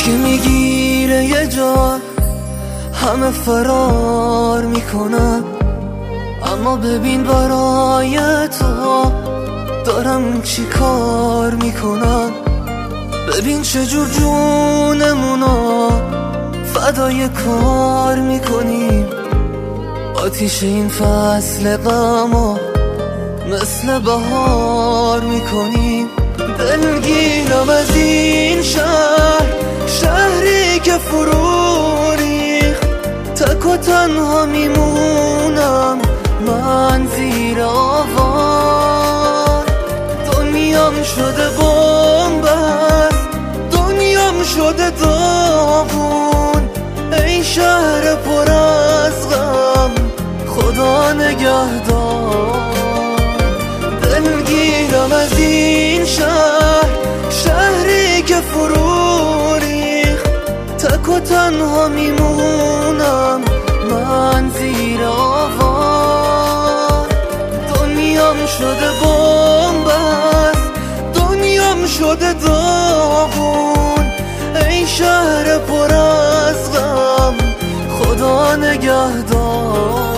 که میگیره یه جا همه فرار میکنن، اما ببین برای تو دارم چی کار میکنم. ببین چجور جونمونو فدای کار میکنیم، آتیش این فصل غمو مثل بهار میکنیم. دلگیرم از این شهر، شهری که فرو ریخت، تک و تنها میمونم من زیر آوار. دنیام شده بن‌بست، دنیام شده داغون، ای شهر پر از غم خدا نگهدار. دلگیرم از این شهر، شهری که فرو ریخت، تک و تنها میمونم من زیر آوار. دنیام شده بن‌بست، دنیام شده داغون، ای شهر پر از غم خدا نگهدار.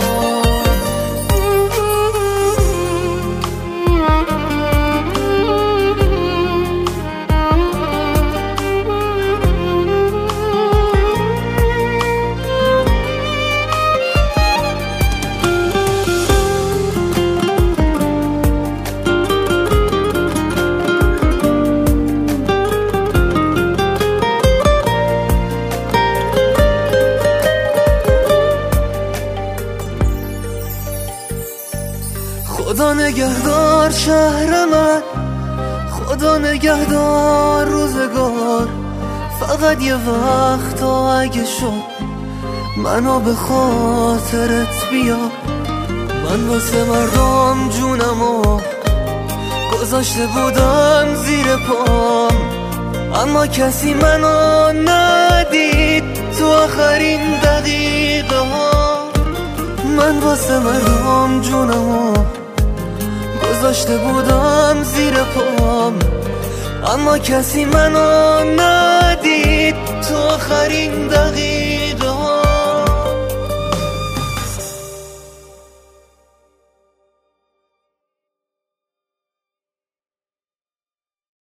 خدا نگهدار شهر من، خدا نگهدار روزگار. فقط یه وقتا اگه شد منو به خاطرت بیا. من واسه مردم جونمو گذاشته بودم زیر پام، اما کسی منو ندید تو آخرین دقیقه ها. من واسه مردم جونمو گذاشته بودم زیر پام، اما کسی منو ندید تو آخرین